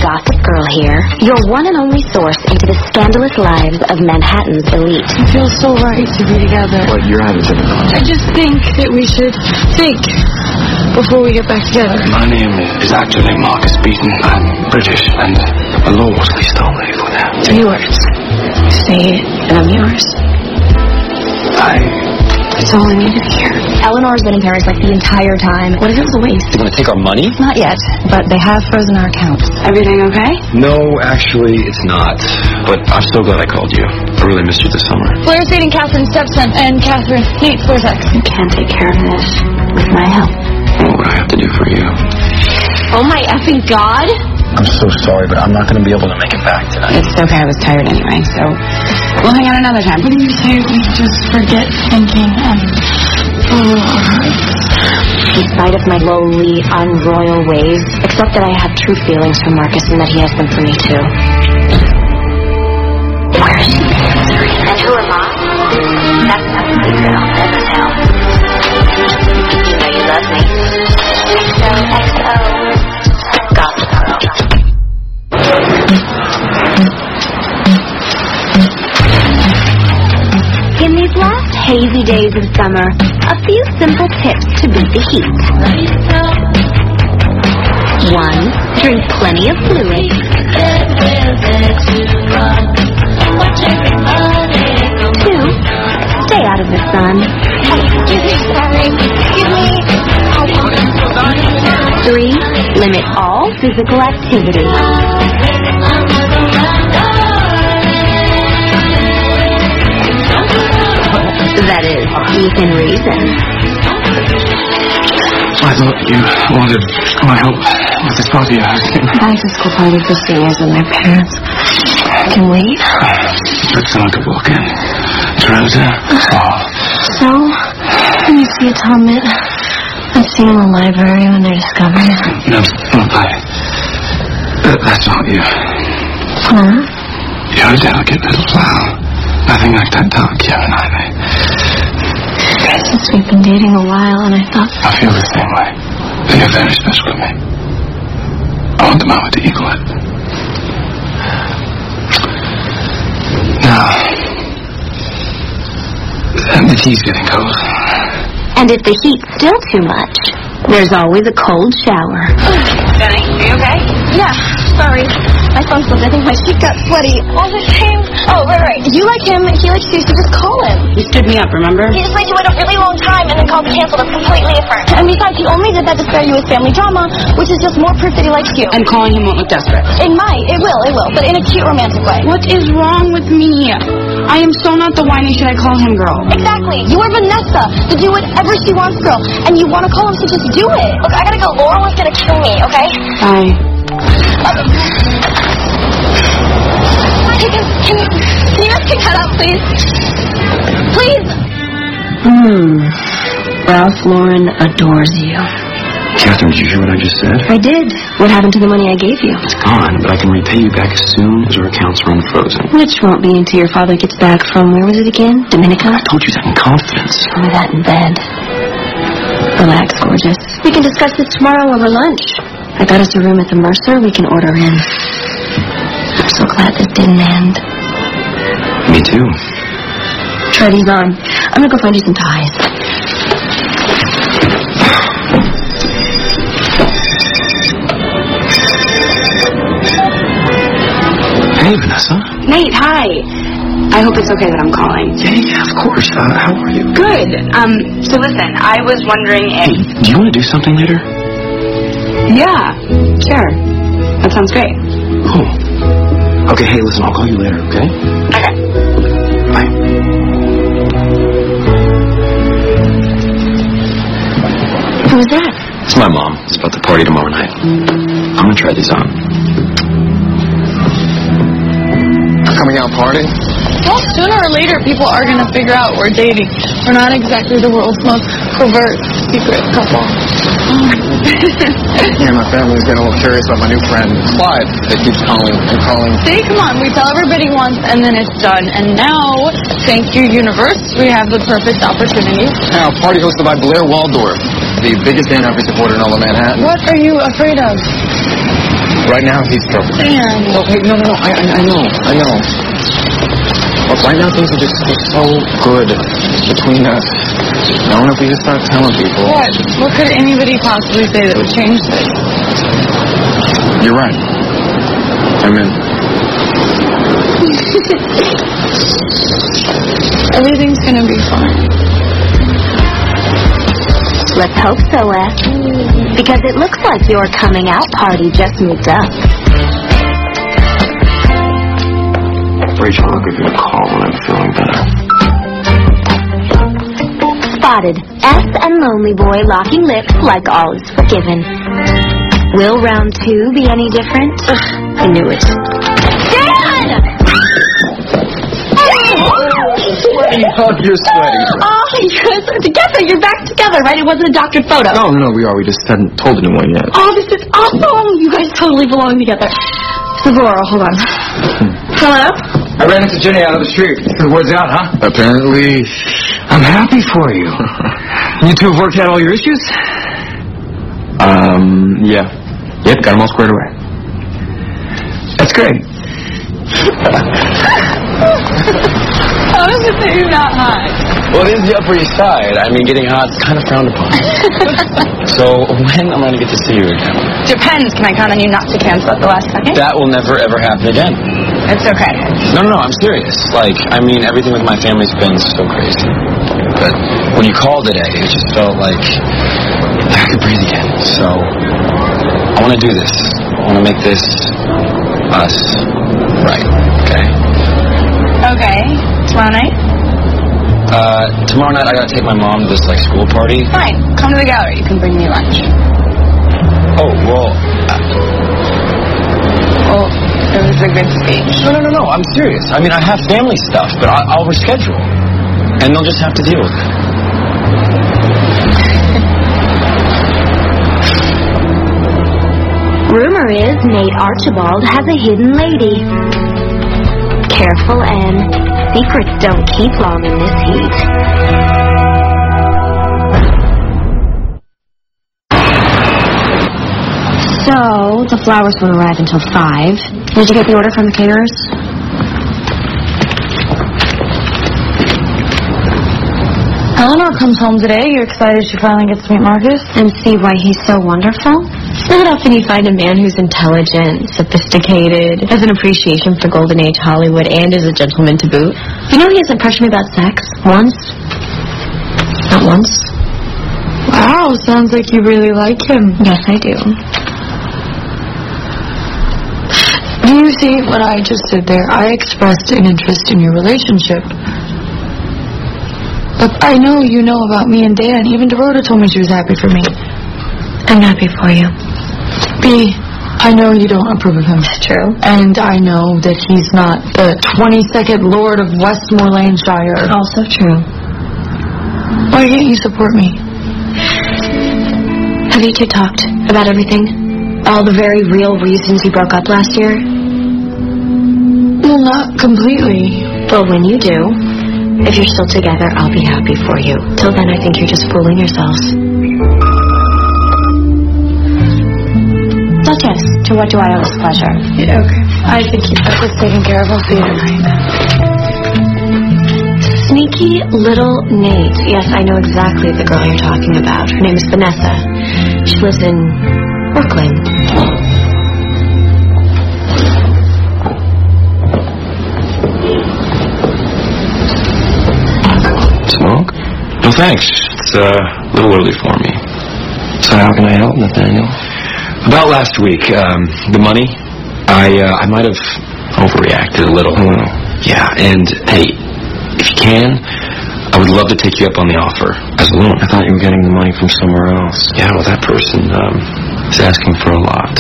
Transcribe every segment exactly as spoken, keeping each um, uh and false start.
gossip girl here, your one and only source into the scandalous lives of Manhattan's elite. It feels so right to be together. But you're having something wrong. I just think that we should think before we get back together. My name is actually Marcus Beaton. I'm British and a lord. Please don't leave without. Three words. Say it, and I'm yours. I... It's all I needed to hear. Eleanor's been in Paris like the entire time. What if it was a waste? They're gonna take our money? Not yet, but they have frozen our accounts. Everything okay? No, actually, it's not. But I'm so glad I called you. I really missed you this summer. Blair's dating Catherine's stepson, and Catherine, Nate's boy's ex. You can't take care of this with my help. What would I have to do for you? Oh my effing God! I'm so sorry, but I'm not gonna be able to make it back tonight. It's okay, I was tired anyway, so we'll hang out another time. What do you say we just forget thinking and... In spite of my lowly, unroyal ways, except that I have true feelings for Marcus and that he has them for me too. Where is she? And who am I? That's not a secret I'll never tell. You know you love me. X O X O. Gossip Girl. In these last hazy days of summer, a few simple tips to beat the heat. One, drink plenty of fluid. Two, stay out of the sun. Three, limit all physical activity. That is, within reason. I thought you wanted my help with this party you're hosting. Back-to-school party for seniors and their parents. Can wait. But someone could walk in. Teresa. Oh. So, when you see a Tom Mitt, I see in the library when they're discovered. No, no, I... That, that's not you. Huh? You're a delicate little flower. Nothing like that dark yellow ivy. Since we've been dating a while, and I thought... I feel the same way. But you're very special to me. I want the moment to equal it. Now... The tea's getting cold. And if the heat's still too much, there's always a cold shower. Jenny, are you okay? Yeah, sorry. My phone slipped. I think my sheet got sweaty. All the same. Oh, right, right. You like him, he likes you, so just call him. You stood me up, remember? He just made you wait a really long time and then called to cancel. That's completely different. And besides, he only did that to spare you his family drama, which is just more proof that he likes you. And calling him won't look desperate. It might. It will. It will. But in a cute, romantic way. What is wrong with me? I am so not the whiny should I call him girl. Exactly. You are Vanessa, the do whatever she wants girl. And you want to call him, so just do it. Look, I gotta go. Laura was gonna kill me, okay? Bye. Hey, can, can, you, can you just cut out, please? Please! Hmm. Ralph Lauren adores you. Catherine, did you hear what I just said? I did. What happened to the money I gave you? It's gone, but I can repay you back as soon as our accounts are unfrozen. Which won't be until your father gets back from, where was it again? Dominica? I told you that in confidence. Tell me that in bed. Relax, gorgeous. We can discuss this tomorrow over lunch. I got us a room at the Mercer. We can order in. I'm so glad this didn't end. Me too. Try these on. I'm gonna go find you some ties. Hey, Vanessa. Nate, hi. I hope it's okay that I'm calling. Yeah, yeah, of course. Uh, how are you? Good. Um, so listen, I was wondering if... Hey, do you want to do something later? Yeah, sure. That sounds great. Cool. Okay, hey, listen, I'll call you later, okay? Okay. Bye. Who was that? It's my mom. It's about the party tomorrow night. I'm gonna try these on. Coming out party? Well, sooner or later, people are going to figure out we're dating. We're not exactly the world's most covert, secret couple. Yeah, my family's getting a little curious about my new friend, Clyde, that keeps calling and calling. See, come on, we tell everybody once and then it's done. And now, thank you, universe, we have the perfect opportunity. Now, party hosted by Blair Waldorf, the biggest Dan Humphrey supporter in all of Manhattan. What are you afraid of? Right now, he's trouble. Dan. No, hey, no, no, no. I, I, I know, I know. But right now, things are just so good between us. I wonder if we just start telling people. What? What could anybody possibly say that would change this? You're right. I'm in. Everything's gonna be fine. Let's hope so, Wes. Because it looks like your coming out party just moved up. Rachel, I'll give you a call when I'm feeling better. Spotted. S and Lonely Boy locking lips like all is forgiven. Will round two be any different? Ugh, I knew it. Dan! Oh, you're sweaty. Oh, you guys are together. You're back together, right? It wasn't a doctored photo. No, no, no, we are. We just hadn't told anyone yet. Oh, this is awesome. You guys totally belong together. This is Laura. Hold on. Hello? I ran into Jenny out of the street. The word's out, huh? Apparently. I'm happy for you. You two have worked out all your issues? Um, yeah. Yep, got them all squared away. That's great. How is it that you're not hot? Well, it is the Upper East Side. I mean, getting hot's kind of frowned upon. So, when am I going to get to see you again? Depends. Can I count on you not to cancel at the last second? That will never, ever happen again. It's okay. No, no, no, I'm serious. Like, I mean, everything with my family's been so crazy. But when you called today, it just felt like I could breathe again. So, I want to do this. I want to make this us right, okay? Okay. Tomorrow night? Uh, tomorrow night I gotta take my mom to this, like, school party. Fine. Come to the gallery. You can bring me lunch. Oh, well... Well, it was a good speech. No, no, no, no, I'm serious. I mean, I have family stuff, but I, I'll reschedule. And they'll just have to deal with it. Rumor is Nate Archibald has a hidden lady. Careful, Anne. Secrets don't keep long in this heat. So, the flowers won't arrive until five. Did you get the order from the caterers? Eleanor comes home today. You're excited she finally gets to meet Marcus? And see why he's so wonderful? It's not often you find a man who's intelligent, sophisticated, has an appreciation for Golden Age Hollywood, and is a gentleman to boot. You know he hasn't pressured me about sex? Once? Not once. Wow, sounds like you really like him. Yes, I do. Do you see what I just did there? I expressed an interest in your relationship. But I know you know about me and Dan. Even Dorota told me she was happy for me. I'm happy for you. B, I know you don't approve of him. It's true. And I know that he's not the twenty-second Lord of Westmorelandshire. Also true. Why can't you support me? Have you two talked about everything? All the very real reasons you broke up last year? Well, not completely. Well, when you do, if you're still together, I'll be happy for you. Till then, I think you're just fooling yourselves. So, yes, to what do I owe this pleasure? Yeah, okay. I think you got this taken care of. I'll see you tonight. Sneaky little Nate. Yes, I know exactly the girl you're talking about. Her name is Vanessa. She lives in Brooklyn. Smoke? No, thanks. It's uh, a little early for me. So how can I help, Nathaniel? About last week, um, the money, I uh, I might have overreacted a little. Oh. Yeah, and hey, if you can, I would love to take you up on the offer as a loan. I thought you were getting the money from somewhere else. Yeah, well, that person um, is asking for a lot.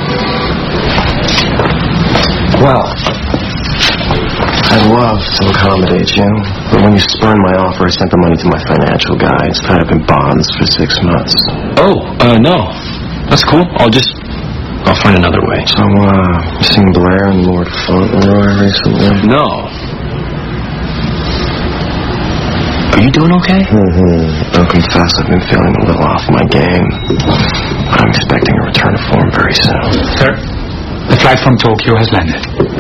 Well, I'd love to accommodate you, but when you spurned my offer, I sent the money to my financial guy. It's tied up in bonds for six months. Oh, uh, no. That's cool. I'll just, I'll find another way. So, uh, you seen Blair and Lord Fauntleroy recently? No. Are you doing okay? Mm-hmm. I'll confess I've been feeling a little off my game. But I'm expecting a return to form very soon. Sir? The flight from Tokyo has landed.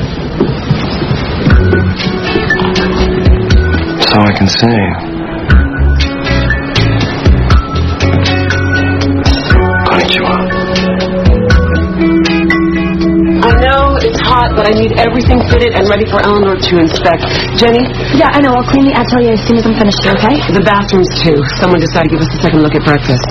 So I can say. Konnichiwa. I know it's hot, but I need everything fitted and ready for Eleanor to inspect. Jenny? Yeah, I know. I'll clean the atelier as soon as I'm finished here, okay? The bathrooms, too. Someone decided to give us a second look at breakfast.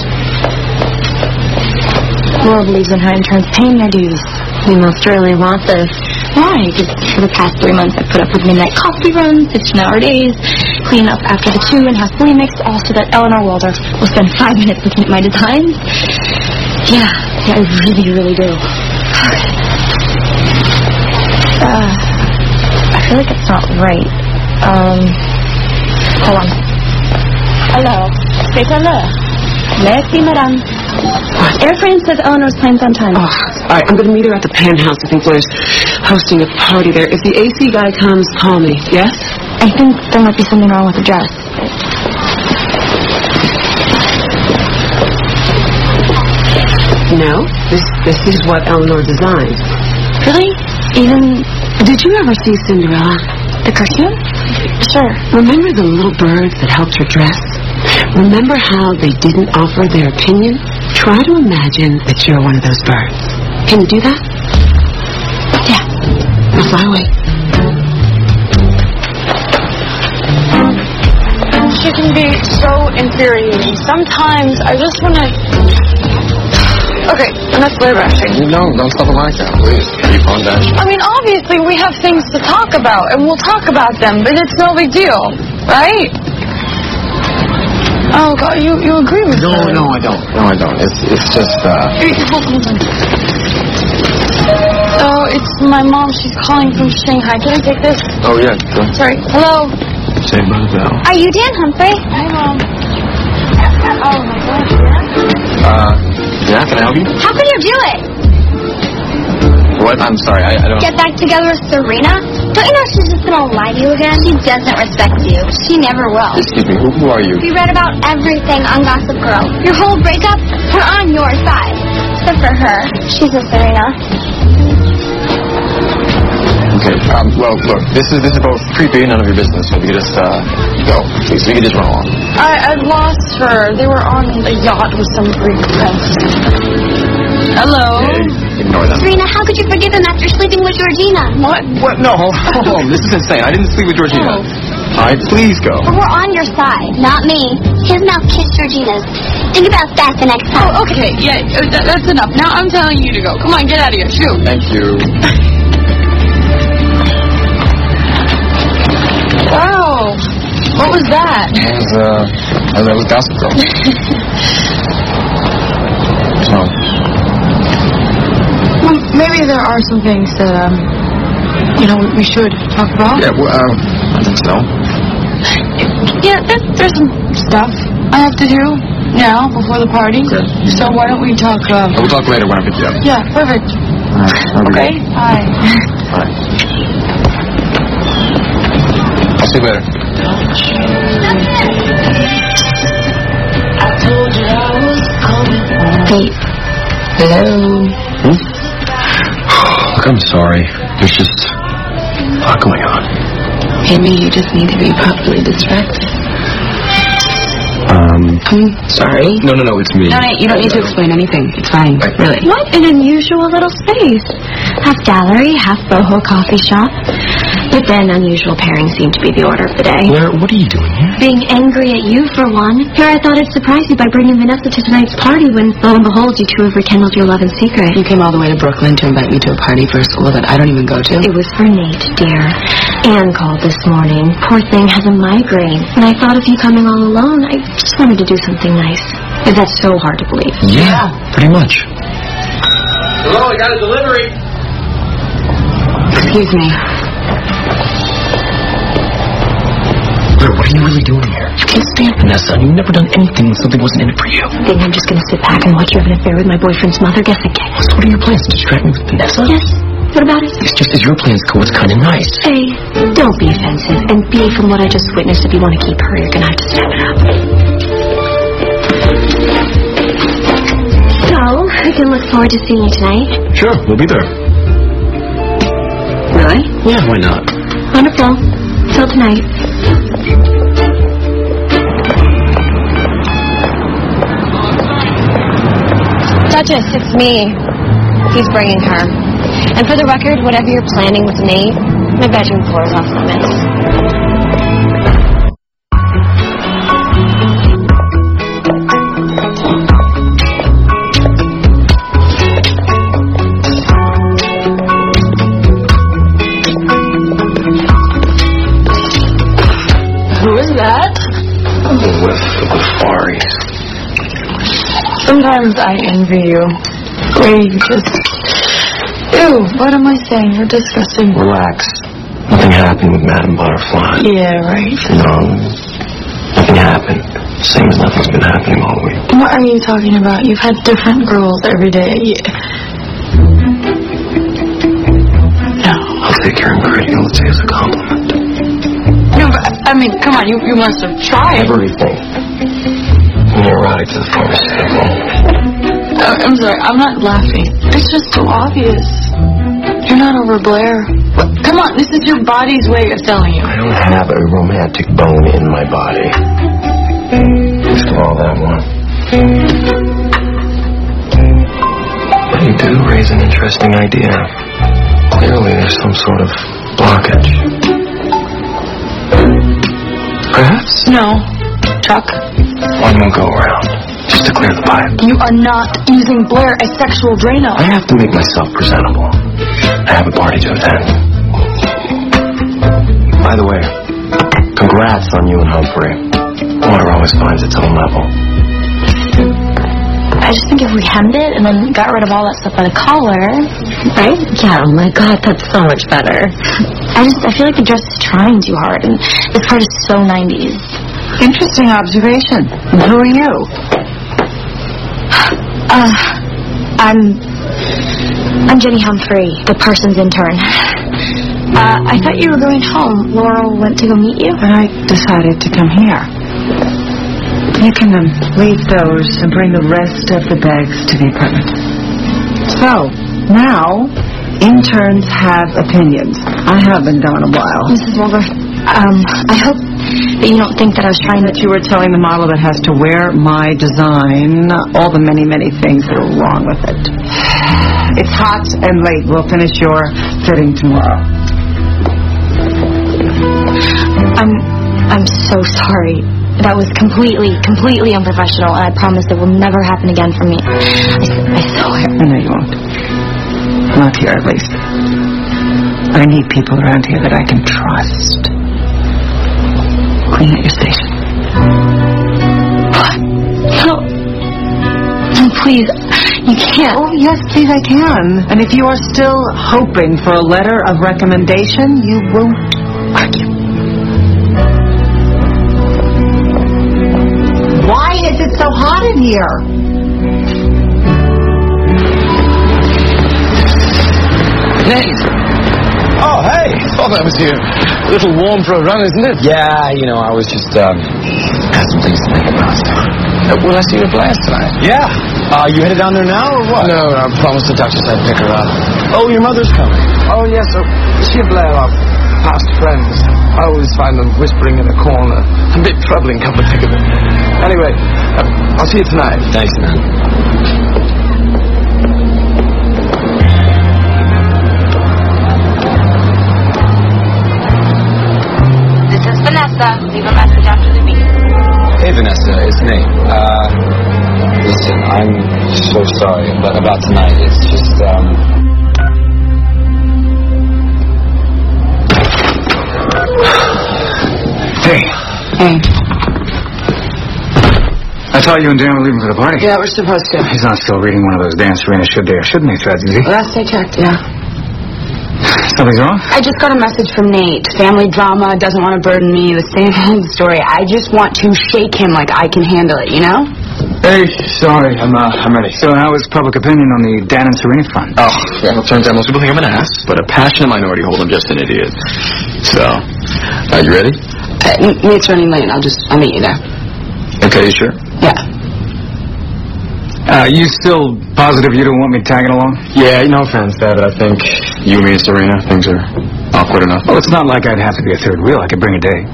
Laura believes in her interns paying their dues. We most really want this. Why? Because for the past three months I've put up with midnight coffee runs, fifteen-hour days, clean up after the two and house fully mixed, all so that Eleanor Waldorf will spend five minutes looking at my designs. Yeah, yeah, I really, really do. Uh, I feel like it's not right. Um, hold on. Hello. C'est à l'heure. Merci, madame. Airframe says Eleanor's plane's on time. Oh, all right, I'm going to meet her at the Penthouse. I think Blair's hosting a party there. If the A C guy comes, call me, yes? I think there might be something wrong with the dress. No, this this is what Eleanor designed. Really? Even Did you ever see Cinderella? the cartoon? Sure. Remember the little birds that helped her dress? Remember how they didn't offer their opinion? Try to imagine that you're one of those birds. Can you do that? Yeah. Now fly away. She can be so infuriating. Sometimes I just want to... Okay, enough Blair bashing. No, don't stop it like that, please. Keep on dashing. I mean, obviously we have things to talk about, and we'll talk about them, but it's no big deal, right? Oh, God, you, you agree with No, her? no, I don't. No, I don't. It's it's just, uh... Hey, hold on, hold on. Oh, it's my mom. She's calling from Shanghai. Can I take this? Oh, yeah, sure. Sorry. Hello? Saved by the bell. Are you Dan Humphrey? Hi, Mom. Oh, my gosh, yeah? Uh, yeah, can I help you? How can you do it? What? I'm sorry, I, I don't... Get back together with Serena? Don't you know she's just gonna lie to you again? She doesn't respect you. She never will. Excuse me, who, who are you? We read about everything on Gossip Girl. Your whole breakup, we're on your side. Except for her. She's a Serena. Okay, um, well, look, this is this is both creepy and none of your business, so if you could just, uh, go, please, we could just run along. I, I lost her. They were on a yacht with some Greek prince. Hello? Okay, ignore them. Serena, how could you forgive him after sleeping with Georgina? What? What? No, hold on, this is insane. I didn't sleep with Georgina. Oh. All right, please go. But we're on your side, not me. His mouth kissed Georgina's. Think about that the next time. Oh, okay. Yeah, uh, that, that's enough. Now I'm telling you to go. Come on, get out of here. Shoot. Thank you. Wow. What was that? That was, uh, that was Gossip Girl. So, Well, maybe there are some things that, um, you know, we, we should talk about. yeah, well, uh, I think so. Yeah, there, there's some stuff I have to do now before the party. Okay. So why don't we talk, uh... We'll talk later when I pick you up. Yeah, perfect. All right. have a good Okay, day. bye. All right. I'll see you later. Wait. Hello? Hmm? Look, I'm sorry. There's just a lot going on. Maybe you just need to be properly distracted. Um, I'm sorry. no, no, no, it's me. No, no, you don't need to explain anything. It's fine. Really. What an unusual little space. Half gallery, half boho coffee shop. But then unusual pairings seem to be the order of the day. Where, what are you doing here? Being angry at you, for one. Here I thought I'd surprise you by bringing Vanessa to tonight's party when, lo and behold, you two have rekindled your love in secret. You came all the way to Brooklyn to invite me to a party for a school that I don't even go to. It was for Nate, dear. Anne called this morning. Poor thing has a migraine. And I thought of you coming all alone. I just wanted to do something nice. Is that so hard to believe? Yeah, pretty much. Hello, I got a delivery. Excuse me. Blair, what are you really doing here? You can't stand Vanessa, and you've never done anything when something wasn't in it for you. Think I'm just gonna sit back and watch you have an affair with my boyfriend's mother? Guess again. So what are your plans? To distract me with Vanessa? Yes. What about it? It's just as your plans go, it's kind of nice. A, don't be offensive. And B, from what I just witnessed, if you want to keep her, you're gonna have to step it up. So, I can look forward to seeing you tonight. Sure, we'll be there. Yeah, why not? Wonderful. Till tonight. Duchess, it's me. He's bringing her. And for the record, whatever you're planning with Nate, my bedroom floor is off limits. Sometimes I envy you. Where you just... Ew, what am I saying? You're disgusting. Relax. Nothing happened with Madame Butterfly. Yeah, right. No, nothing happened. Same as nothing's been happening all week. What are you talking about? You've had different girls every day. No. I'll take your incredulity as a compliment. No, but, I mean, come on, you, you must have tried. Everything. From your ride to the pharmaceutical. Uh, I'm sorry, I'm not laughing. It's just so obvious. You're not over Blair. What? Come on, this is your body's way of telling you. I don't have a romantic bone in my body. Least of all that one. But you do raise an interesting idea. Clearly there's some sort of blockage. Perhaps? No. Chuck? One will go around, just to clear the pipe. You are not using Blair as sexual Drano. I have to make myself presentable. I have a party to attend. By the way, congrats on you and Humphrey. Water always finds its own level. I just think if we hemmed it and then got rid of all that stuff by the collar, right? Yeah, oh my god, that's so much better. I just, I feel like the dress is trying too hard, and this part is so nineties. Interesting observation. Who are you? Uh, I'm... I'm Jenny Humphrey, the Parsons intern. Uh, I thought you were going home. Laurel went to go meet you. And I decided to come here. You can um, leave those and bring the rest of the bags to the apartment. So, now, interns have opinions. I haven't done in a while. Missus Wolver, um, I hope that you don't think that I was trying to... That you were telling the model that has to wear my design all the many, many things that are wrong with it. It's hot and late. We'll finish your fitting tomorrow. I'm... I'm so sorry. That was completely, completely unprofessional, and I promise it will never happen again for me. I, I swear. I know you won't. Not here, at least. I need people around here that I can trust. Clean out your station. What? No. No, please. You can't. Oh, yes, please, I can. And if you are still hoping for a letter of recommendation, you won't argue. Why is it so hot in here? Nate! Oh, hey! Thought that was you. A little warm for a run, isn't it? Yeah, you know, I was just, um, had some things to think about. Uh, will I see you at Blair's tonight? Yeah. Uh, you headed down there now, or what? No, I promised the Duchess I'd pick her up. Oh, your mother's coming. Oh, yes, so she and Blair are past friends. I always find them whispering in a corner. A bit troubling, come to think of it. Anyway, uh, I'll see you tonight. Thanks, man. This is Vanessa. Leave a message after the beep. Hey, Vanessa, it's Nate. Uh, listen, I'm so sorry about, about tonight. It's just, um... Hey. Hey. I thought you and Dan were leaving for the party. Yeah, we're supposed to. He's not still reading one of those Dan Serena should they or shouldn't they threads, is he? Last I checked, yeah. Something's wrong? I just got a message from Nate. Family drama, doesn't want to burden me, the same old story. I just want to shake him like I can handle it, you know? Hey, sorry, I'm uh, I'm ready. So how is public opinion on the Dan and Serena front? Oh, well, it turns out most people think I'm an ass, but a passionate minority hold I'm just an idiot. So, are you ready? Uh, Nate's running late. I'll just, I'll meet you there. Okay, you sure? Yeah. Uh, you still positive you don't want me tagging along? Yeah, no offense, Dad, but I think you, me, and Serena, things are Awkward enough? Oh, it's not like I'd have to be a third wheel. I could bring a day.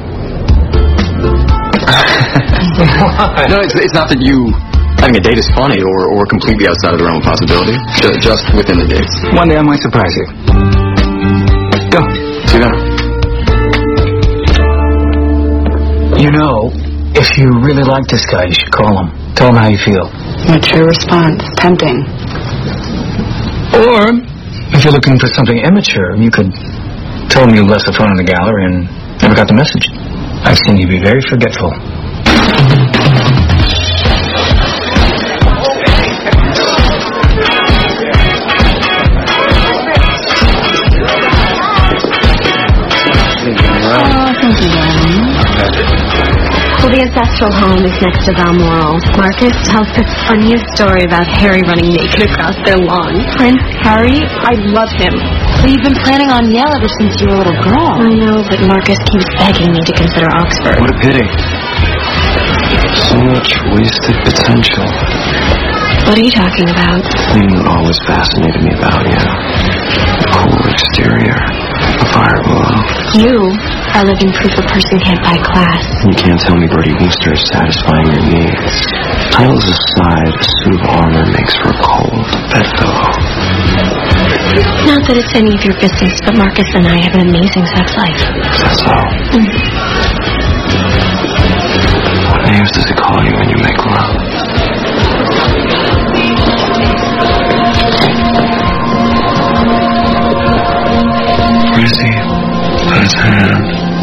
No, it's, it's not that you... Having a date is funny or, or completely outside of the realm of possibility. Just, just within the dates. One day I might surprise you. Go. See that? You know, if you really like this guy, you should call him. Tell him how you feel. Mature response. Tempting. Or, if you're looking for something immature, you could tell him you left the phone in the gallery and never got the message. I've seen you be very forgetful. Oh, thank you, darling. Well, the ancestral home is next to Balmoral. Marcus tells the funniest story about Harry running naked across their lawn. Prince Harry? I love him. But you've been planning on Yale ever since you were a little girl. I know, but Marcus keeps begging me to consider Oxford. What a pity. So much wasted potential. What are you talking about? The thing that always fascinated me about you. The cool exterior. The fire below. You are living proof a person can't buy class. You can't tell me Bertie Wooster is satisfying your needs. Titles aside, a suit of armor makes for a cold bedfellow. Not that it's any of your business, but Marcus and I have an amazing sex life. Is that so? Mm. What names does he call you when you make love? Where does he put his hand?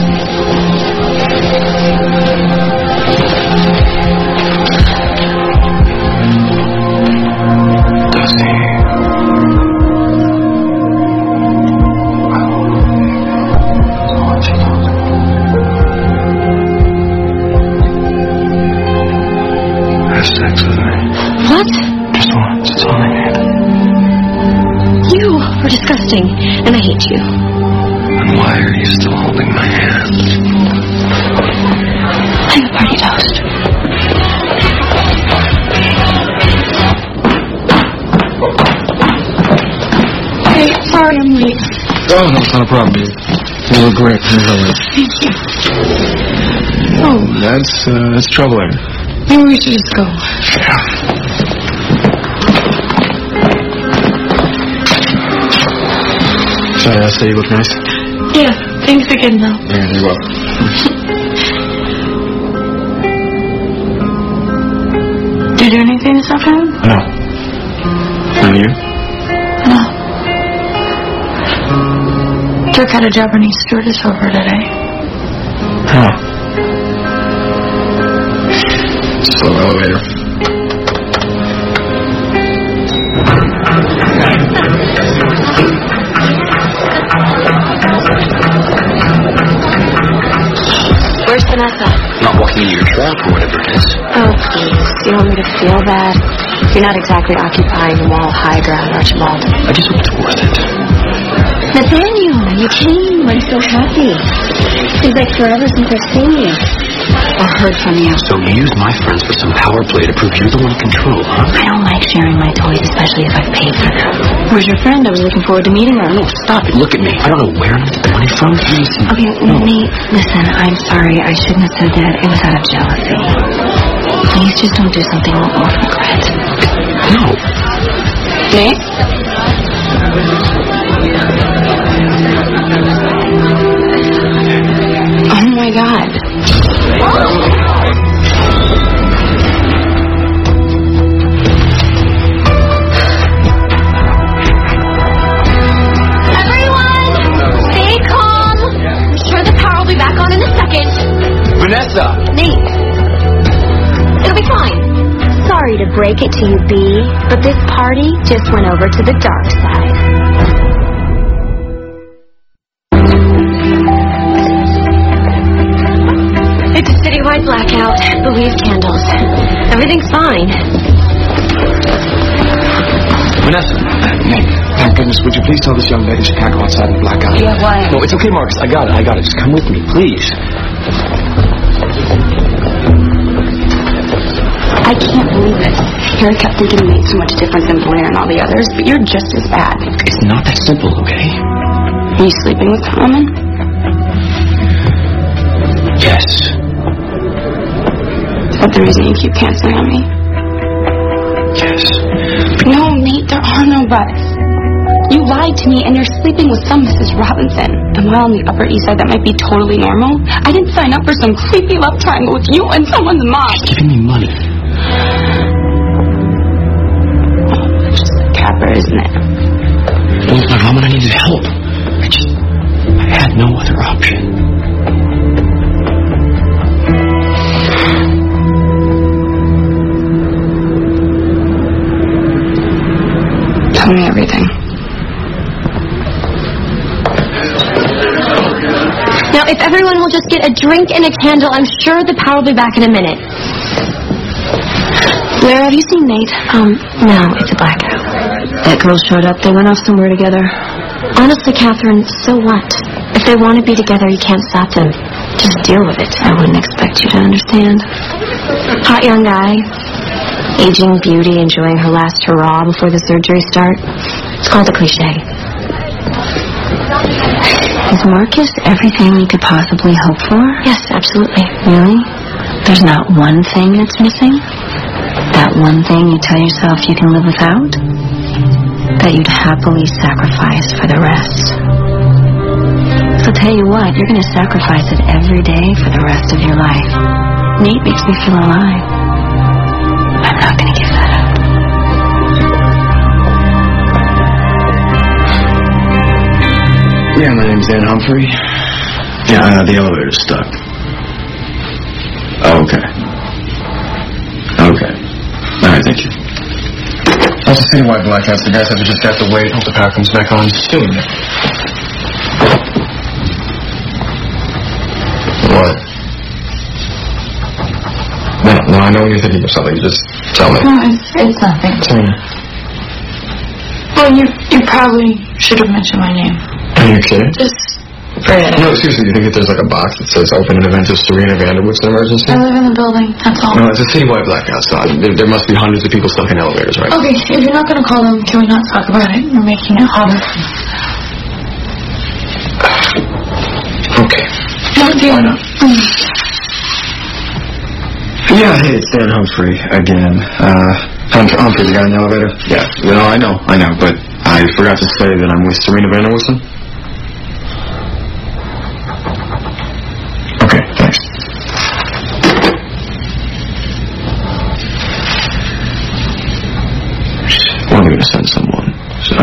Does he? Have sex with me. What? Just once, that's all I need. You are disgusting, and I hate you. And why are you still holding my hand? I'm a party toast. Hey, sorry I'm late. Oh, no, it's not a problem, dude. You look great. Here's all right. Thank you. Oh, that's, uh, that's trouble, Aaron. Maybe we should just go. Yeah. Should I say you look nice? Yeah, thanks again, though. Yeah, you're welcome. Did you do anything this afternoon? No. None of you? No. Dirk had a Japanese stewardess over today. Huh. Slow elevator. Where's Vanessa? Not walking into your trap or whatever it is. Oh, please. You want me to feel bad? You're not exactly occupying the moral high ground, Archibald. I just hope it's worth it. Nathaniel, you came. I'm so happy. Seems like forever since I've seen you. Or heard from you. So you use my friends for some power play to prove you're the one in control, huh? I don't like sharing my toys, especially if I've paid for them. Where's your friend? I was looking forward to meeting her. No, stop it. Look at me. I don't know where I'm going to get the money from. Please. Okay, No. Nate, listen, I'm sorry. I shouldn't have said that. It was out of jealousy. Please just don't do something you won't regret. No. Nate? Oh my god. Everyone, stay calm. I'm sure the power will be back on in a second. Vanessa! Nate, it'll be fine. Sorry to break it to you, B, but this party just went over to the dark side. It's a citywide blackout, but we have candles. Everything's fine. Vanessa! Nate, thank goodness, would you please tell this young lady she can't go outside in the blackout? Yeah, what? No, it's okay, Marcus. I got it. I got it. Just come with me, please. I can't believe it. Harry kept thinking he made so much difference than Blair and all the others, but you're just as bad. It's not that simple, okay? Are you sleeping with that woman? Yes. Is that the reason you keep canceling on me? Yes. No, Nate, there are no buts. You lied to me and you're sleeping with some Missus Robinson. And while on the Upper East Side that might be totally normal, I didn't sign up for some creepy love triangle with you and someone's mom. She's giving me money. Oh, it's just a capper, isn't it? It was my mom and I needed help. I just... I had no other option. Tell me everything. Now, if everyone will just get a drink and a candle, I'm sure the power will be back in a minute. Blair, have you seen Nate? Um, no, it's a blackout. That girl showed up. They went off somewhere together. Honestly, Catherine, so what? If they want to be together, you can't stop them. Just deal with it. I wouldn't expect you to understand. Hot young guy. Aging beauty, enjoying her last hurrah before the surgery start. It's called a cliche. Is Marcus everything you could possibly hope for? Yes, absolutely. Really? There's not one thing that's missing? That one thing you tell yourself you can live without? That you'd happily sacrifice for the rest? So tell you what, you're going to sacrifice it every day for the rest of your life. Nate makes me feel alive. I'm not going to give that up. Yeah, my name's Dan Humphrey. Yeah, uh, the elevator's stuck. Oh, okay. Okay. All right, thank you. That's a citywide blackout. The guys have to just have to wait. Hope the power comes back on soon. What? No, no, I know you're thinking of something. Just tell me. No, it's, it's nothing. Tell me. Well, you you probably should have mentioned my name. Are you kidding? Just forget it. No, seriously, you think if there's like a box that says open an event of Serena Vanderwood's an emergency? I live in the building, that's all. No, it's a citywide blackout, so there, there must be hundreds of people stuck in elevators, right? Okay, if you're not going to call them, can we not talk about it? You're making it harder. Okay. No, dear. Why not? Yeah, hey, it's Dan Humphrey again. Uh, Humphrey, Humphrey, the guy in the elevator? Yeah, no, I know, I know, but I forgot to say that I'm with Serena Vanderwoodson. Okay, thanks. We're only going to send someone, so...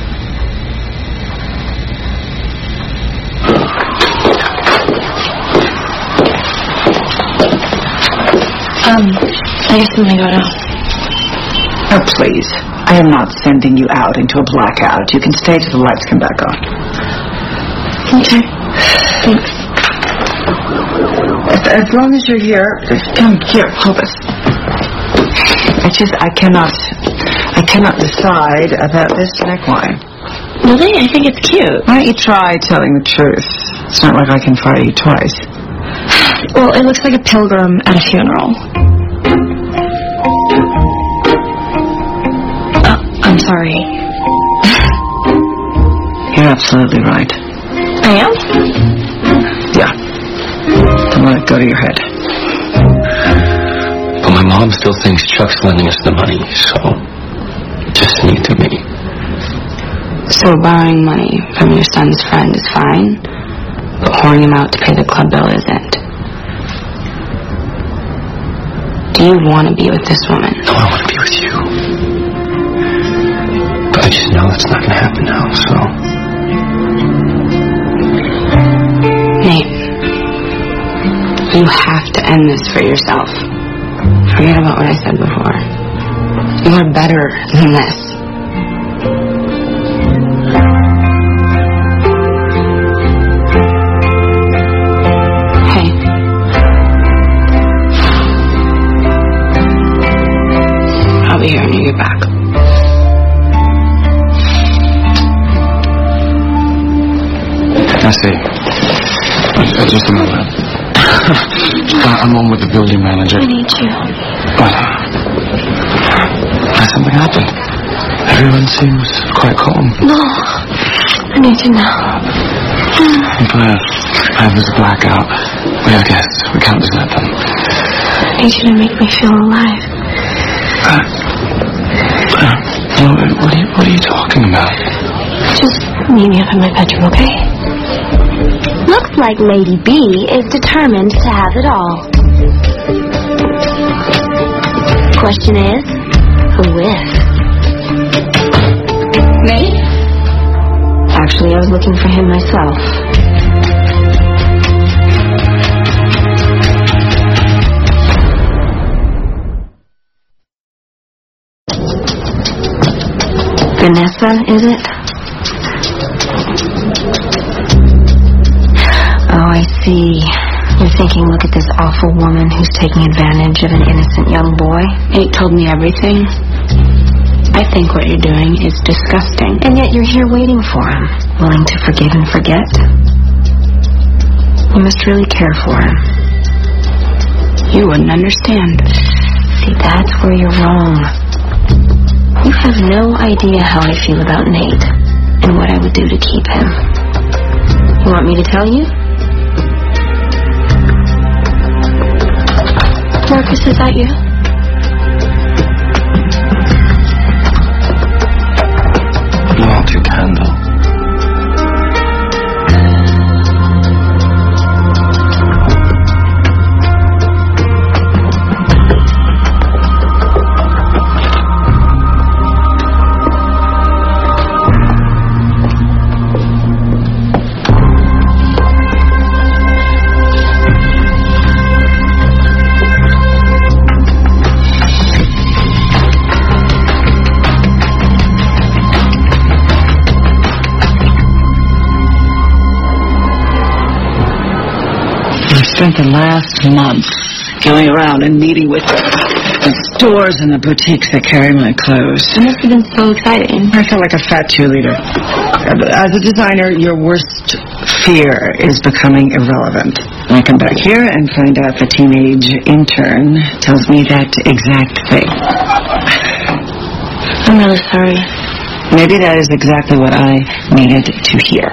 Um, I guess I'm gonna go now. Oh, please. I am not sending you out into a blackout. You can stay till the lights come back on. Okay. Thanks. As, as long as you're here, come here, hold this. I just, I cannot, I cannot decide about this neckline. Really? I think it's cute. Why don't you try telling the truth? It's not like I can fire you twice. Well, it looks like a pilgrim at a funeral. Oh, I'm sorry. You're absolutely right. I am? Yeah. Don't let it go to your head. But my mom still thinks Chuck's lending us the money, so... just send it to me. So borrowing money from your son's friend is fine, but whoring him out to pay the club bill isn't. Do you want to be with this woman? No, I want to be with you. But I just know that's not going to happen now, so... Nate, you have to end this for yourself. Forget about what I said before. You are better than this. I'll be here when you get back. I see. Uh, just a moment. uh, I'm on with the building manager. I need you. But uh, something happened. Everyone seems quite calm. No. I need to know. If I have this blackout, we have guests. We can't desert them. I need you to make me feel alive. Uh, uh, what, what, are you, what are you talking about? Just meet me up in my bedroom, okay? Looks like Lady B is determined to have it all. Question is, who with? Nate? Actually, I was looking for him myself. Vanessa, is it? Oh, I see. You're thinking, look at this awful woman who's taking advantage of an innocent young boy. Nate told me everything. I think what you're doing is disgusting. And yet you're here waiting for him, willing to forgive and forget. You must really care for him. You wouldn't understand. See, that's where you're wrong. You have no idea how I feel about Nate and what I would do to keep him. You want me to tell you? Marcus, is that you? Blow out your candle. Spent the last month going around and meeting with the stores and the boutiques that carry my clothes. It must have been so exciting. I felt like a fat cheerleader. As a designer, your worst fear is becoming irrelevant. I come back here and find out the teenage intern tells me that exact thing. I'm really sorry. Maybe that is exactly what I needed to hear.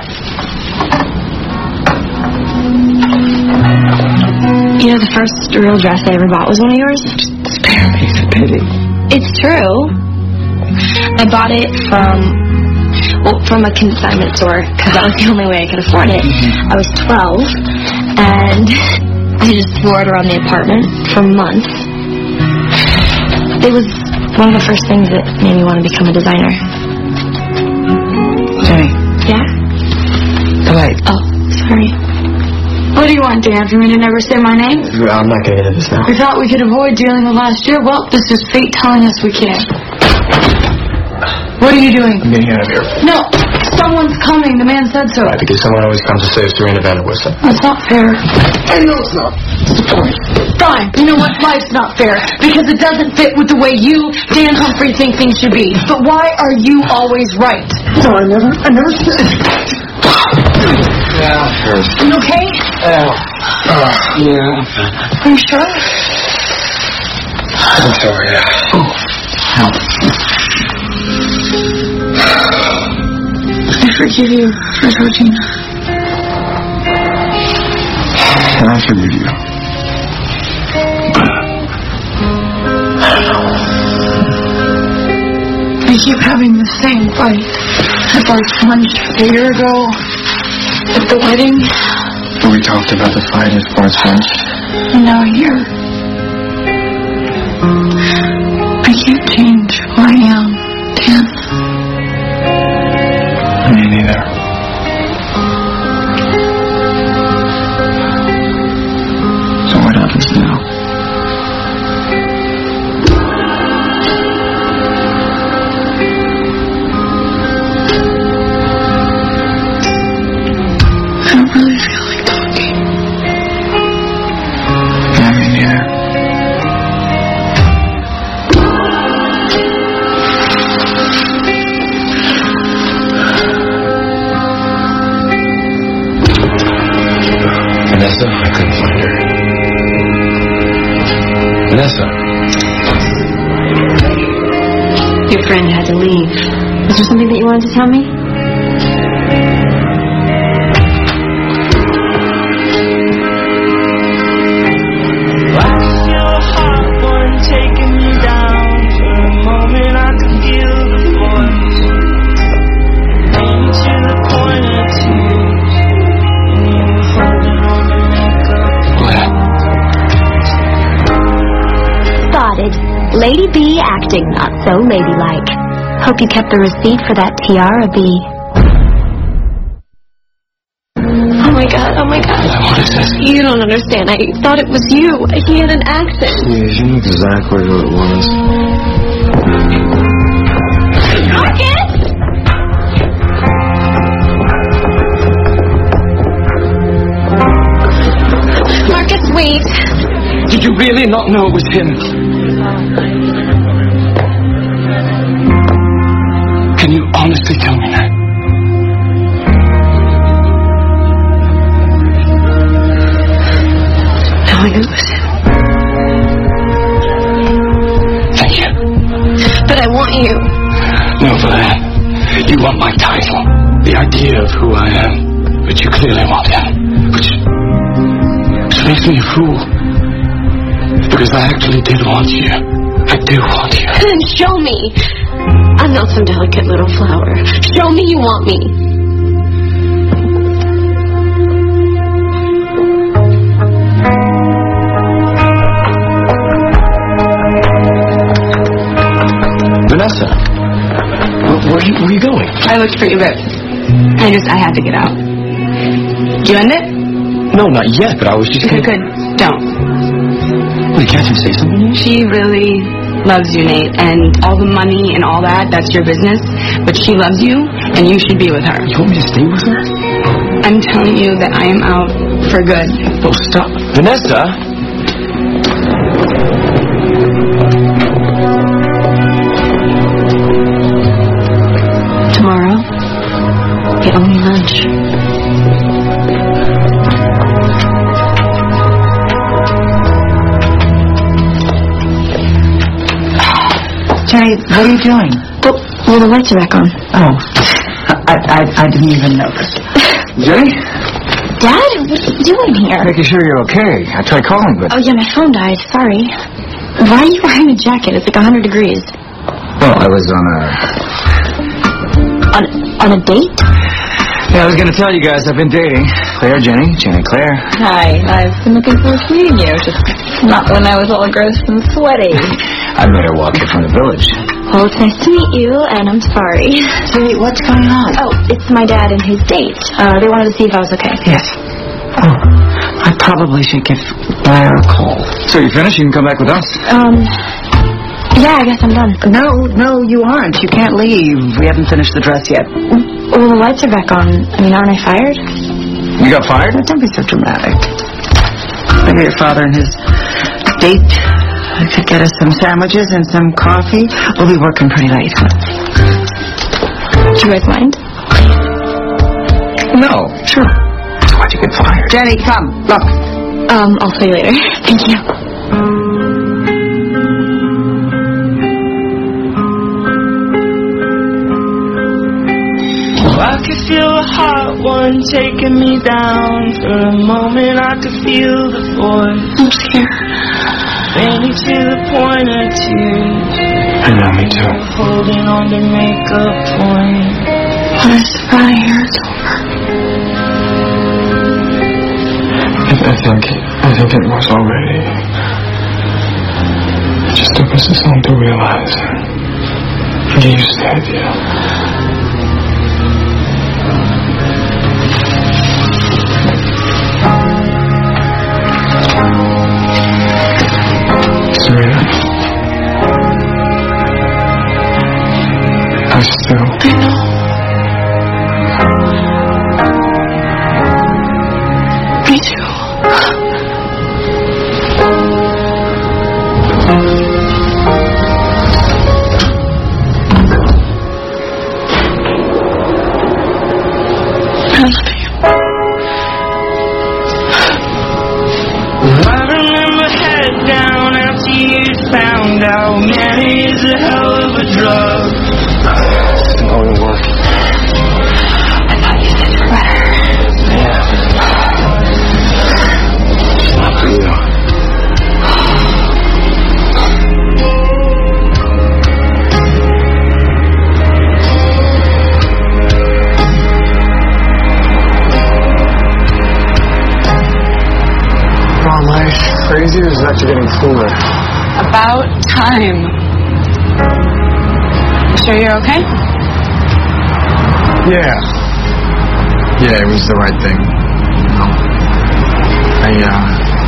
You know, the first real dress I ever bought was one of yours? Spare me the pity. It's true. I bought it from, well, from a consignment store, because that was the only way I could afford it. I was twelve, and I just wore it around the apartment for months. It was one of the first things that made me want to become a designer. Jenny. Yeah? The light. Oh, sorry. What do you want, Dan? For me to never say my name? I'm not going to get into this now. We thought we could avoid dealing with last year. Well, this is fate telling us we can't. What are you doing? I'm getting out of here. No, someone's coming. The man said so. Right, because someone always comes to save Serena Vanderwoodson. That's not fair. I know it's not. Fine. You know what? Life's not fair because it doesn't fit with the way you, Dan Humphrey, think things should be. But why are you always right? No, I never, I never said. Yeah, it hurts. You okay? Yeah. Uh, yeah. Are you sure? I'm sorry, yeah. I forgive you for Georgina. And I forgive you. We keep having the same fight. At Bart's lunch a year ago, at the wedding, We talked about the fight at Bart's lunch. and now here. I can't change who I am, Dan. Me neither. So what happens now? I don't really feel like talking. Yeah, me neither. Vanessa, I couldn't find her. Vanessa. Your friend had to leave. Was there something that you wanted to tell me? Lady B acting not so ladylike. Hope you kept the receipt for that tiara, B. Oh my god, oh my god. What is this? You don't understand. I thought it was you. He had an accent. Yeah, you knew exactly who it was. Marcus! Marcus, wait. Did you really not know it was him? Can you honestly tell me that? No, I knew it was him. Thank you. But I want you. No, for that. You want my title, the idea of who I am, but you clearly want him, which, which makes me a fool. Because I actually did want you. I do want you. Then show me. I'm not some delicate little flower. Show me you want me. Vanessa, where, where, are you, where are you going? I looked for you, but I just, I had to get out. Did you end it? No, not yet, but I was just Good, gonna... good. Don't. Wait, can't you say something? She really loves you, Nate, and all the money and all that, that's your business. But she loves you, and you should be with her. You want me to stay with her? I'm telling you that I am out for good. Oh, stop. Vanessa! Tomorrow, you owe me lunch. Jenny, what are you doing? Well, well the lights are back on. Oh, I, I, I didn't even notice. Jenny? Dad, what are you doing here? Making sure you're okay. I tried calling, but... Oh, yeah, my phone died. Sorry. Why are you wearing a jacket? It's like one hundred degrees. Well, I was on a... On, on a date? Yeah, I was going to tell you guys I've been dating. Claire, Jenny, Jenny, Claire. Hi, I've been looking forward to meeting you, just not when I was all gross and sweaty. I made her walk here from the village. Well, it's nice to meet you, and I'm sorry. Jenny, what's going on? Oh, it's my dad and his date. Uh, they wanted to see if I was okay. Yes. Oh, I probably should give Blair a call. So you finished? You can come back with us. Um, yeah, I guess I'm done. No, no, you aren't. You can't leave. We haven't finished the dress yet. Well, the lights are back on. I mean, aren't I fired? You got fired? Oh, don't be so dramatic. Maybe your father and his date could get us some sandwiches and some coffee. We'll be working pretty late. Do you guys mind? No, sure. So why'd you get fired? Jenny, come. Look. Um, I'll see you later. Thank you. I could feel a hot one taking me down. For a moment I could feel the force. I'm scared. Maybe to the point of tears. I know, me too. Holding on to make a point. When I step out of here, it's over. I, I think, I think it was already. It just took us this long to realize. And get used to the idea. Serena, I still... I know. Me too. crazy or is it actually getting cooler? About time. You sure you're okay? Yeah. Yeah, it was the right thing. No. I, uh...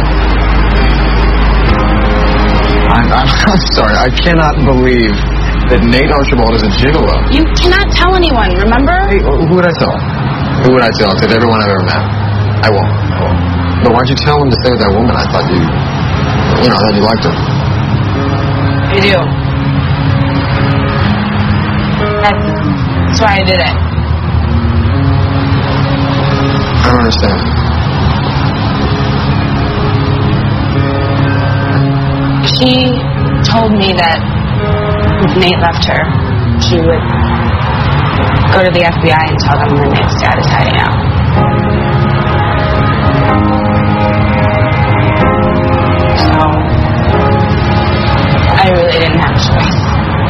I'm, I'm, I'm sorry, I cannot believe that Nate Archibald is a gigolo. You cannot tell anyone, remember? Hey, who would I tell? Who would I tell? To everyone I've ever met. I won't. I won't. But why'd you tell him to stay with that woman? I thought you... You know, I thought you liked her. I do. That's, that's why I did it. I don't understand. She told me that if Nate left her, she would go to the F B I and tell them that Nate's dad is hiding out. So, I really didn't have a choice.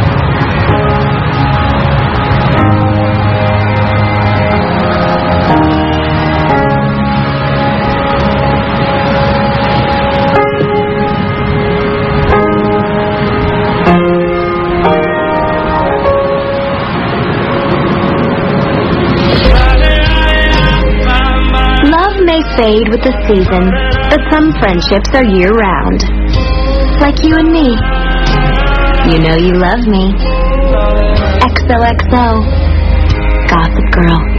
Fade with the season, but some friendships are year-round. Like you and me. You know you love me. X O X O. Gossip Girl.